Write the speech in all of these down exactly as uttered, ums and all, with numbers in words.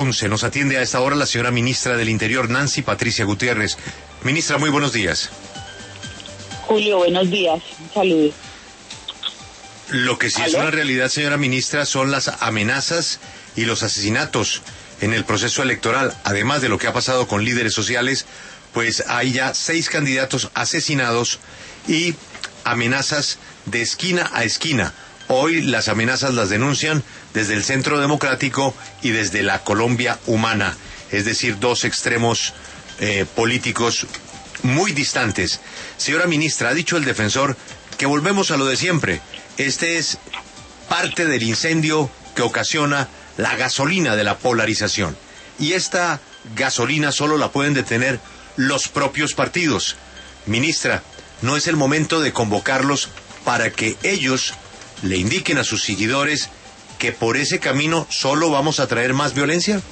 Se nos atiende a esta hora la señora ministra del Interior, Nancy Patricia Gutiérrez. Ministra, muy buenos días. Julio, buenos días. Un saludo. Lo que sí ¿Aló? es una realidad, señora ministra, son las amenazas y los asesinatos en el proceso electoral. Además de lo que ha pasado con líderes sociales, pues hay ya seis candidatos asesinados y amenazas de esquina a esquina. Hoy las amenazas las denuncian desde el Centro Democrático y desde la Colombia Humana, es decir, dos extremos eh, políticos muy distantes. Señora ministra, ha dicho el defensor que volvemos a lo de siempre. Este es parte del incendio que ocasiona la gasolina de la polarización. Y esta gasolina solo la pueden detener los propios partidos. Ministra, ¿no es el momento de convocarlos para que ellos le indiquen a sus seguidores que por ese camino solo vamos a traer más violencia?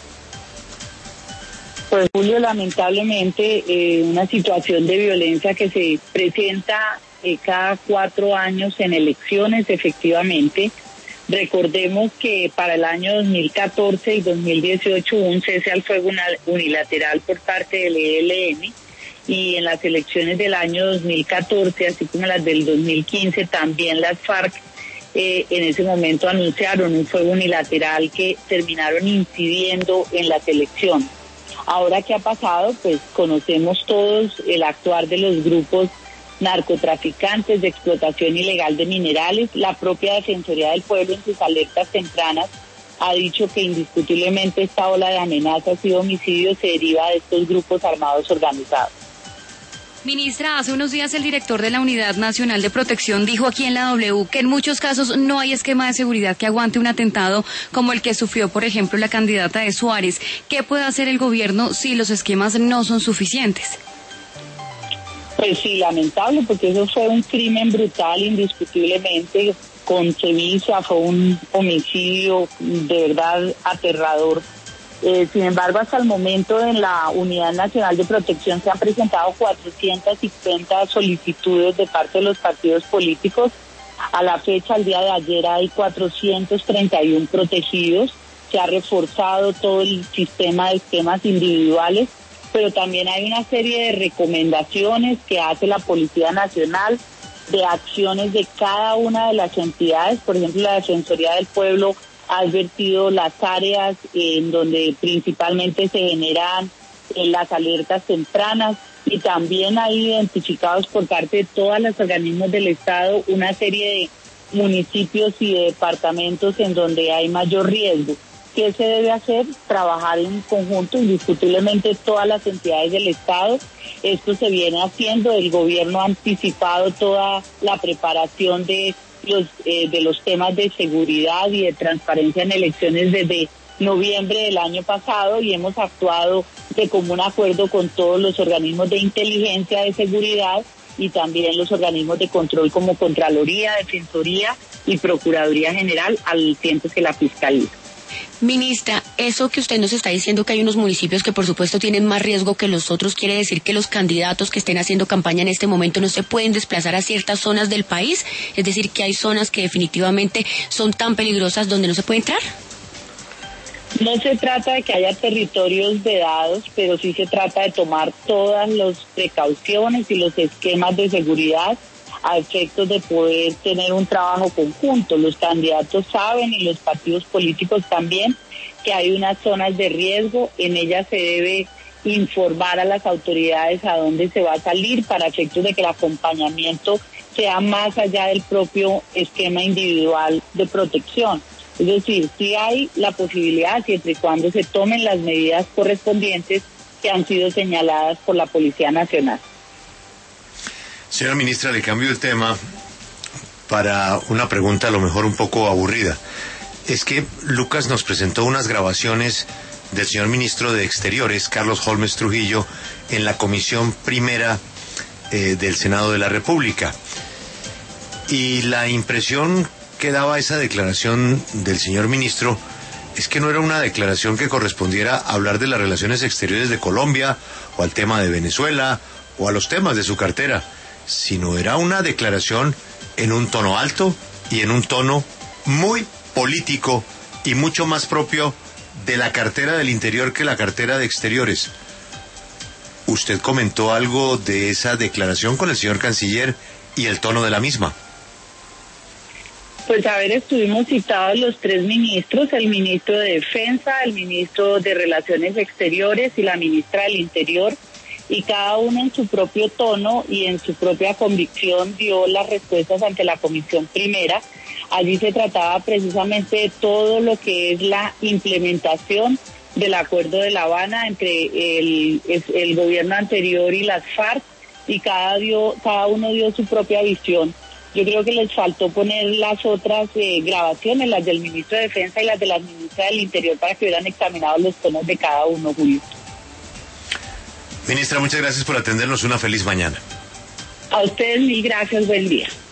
Pues Julio, lamentablemente eh, una situación de violencia que se presenta eh, cada cuatro años en elecciones, efectivamente. Recordemos que para el año dos mil catorce y dos mil dieciocho hubo un cese al fuego unilateral por parte del E L N, y en las elecciones del año dos mil catorce, así como las del dos mil quince, también las FARC Eh, en ese momento anunciaron un fuego unilateral que terminaron incidiendo en las elecciones. Ahora, ¿qué ha pasado? Pues conocemos todos el actuar de los grupos narcotraficantes de explotación ilegal de minerales. La propia Defensoría del Pueblo, en sus alertas tempranas, ha dicho que indiscutiblemente esta ola de amenazas y homicidios se deriva de estos grupos armados organizados. Ministra, hace unos días el director de la Unidad Nacional de Protección dijo aquí en la W que en muchos casos no hay esquema de seguridad que aguante un atentado como el que sufrió, por ejemplo, la candidata de Suárez. ¿Qué puede hacer el gobierno si los esquemas no son suficientes? Pues sí, lamentable, porque eso fue un crimen brutal, indiscutiblemente, con Sevilla, fue un homicidio de verdad aterrador. Eh, sin embargo, hasta el momento en la Unidad Nacional de Protección se han presentado cuatrocientas cincuenta solicitudes de parte de los partidos políticos. A la fecha, al día de ayer, hay cuatrocientos treinta y uno protegidos. Se ha reforzado todo el sistema de esquemas individuales, pero también hay una serie de recomendaciones que hace la Policía Nacional, de acciones de cada una de las entidades. Por ejemplo, la Defensoría del Pueblo ha advertido las áreas en donde principalmente se generan eh, las alertas tempranas, y también hay identificados por parte de todos los organismos del Estado una serie de municipios y de departamentos en donde hay mayor riesgo. ¿Qué se debe hacer? Trabajar en conjunto, indiscutiblemente todas las entidades del Estado. Esto se viene haciendo, el gobierno ha anticipado toda la preparación de Los, eh, de los temas de seguridad y de transparencia en elecciones desde noviembre del año pasado, y hemos actuado de común acuerdo con todos los organismos de inteligencia de seguridad y también los organismos de control como Contraloría, Defensoría y Procuraduría General, al tiempo que la Fiscalía. Ministra, eso que usted nos está diciendo, que hay unos municipios que por supuesto tienen más riesgo que los otros, ¿quiere decir que los candidatos que estén haciendo campaña en este momento no se pueden desplazar a ciertas zonas del país? Es decir, que hay zonas que definitivamente son tan peligrosas donde no se puede entrar. No se trata de que haya territorios vedados, pero sí se trata de tomar todas las precauciones y los esquemas de seguridad a efectos de poder tener un trabajo conjunto. Los candidatos saben, y los partidos políticos también, que hay unas zonas de riesgo. En ellas se debe informar a las autoridades a dónde se va a salir, para efectos de que el acompañamiento sea más allá del propio esquema individual de protección. Es decir, sí hay la posibilidad, siempre y cuando se tomen las medidas correspondientes que han sido señaladas por la Policía Nacional. Señora ministra, le cambio el tema para una pregunta a lo mejor un poco aburrida. Es que Lucas nos presentó unas grabaciones del señor ministro de Exteriores, Carlos Holmes Trujillo, en la Comisión Primera eh, del Senado de la República. Y la impresión que daba esa declaración del señor ministro es que no era una declaración que correspondiera a hablar de las relaciones exteriores de Colombia, o al tema de Venezuela, o a los temas de su cartera, sino era una declaración en un tono alto y en un tono muy político y mucho más propio de la cartera del Interior que la cartera de Exteriores. ¿Usted comentó algo de esa declaración con el señor canciller y el tono de la misma? Pues a ver, estuvimos citados los tres ministros, el ministro de Defensa, el ministro de Relaciones Exteriores y la ministra del Interior, y cada uno en su propio tono y en su propia convicción dio las respuestas ante la Comisión Primera. Allí se trataba precisamente de todo lo que es la implementación del Acuerdo de La Habana entre el, el gobierno anterior y las FARC, y cada, dio, cada uno dio su propia visión. Yo creo que les faltó poner las otras eh, grabaciones, las del ministro de Defensa y las de la ministra del Interior, para que hubieran examinado los tonos de cada uno, Julio. Ministra, muchas gracias por atendernos. Una feliz mañana. A ustedes mil gracias, buen día.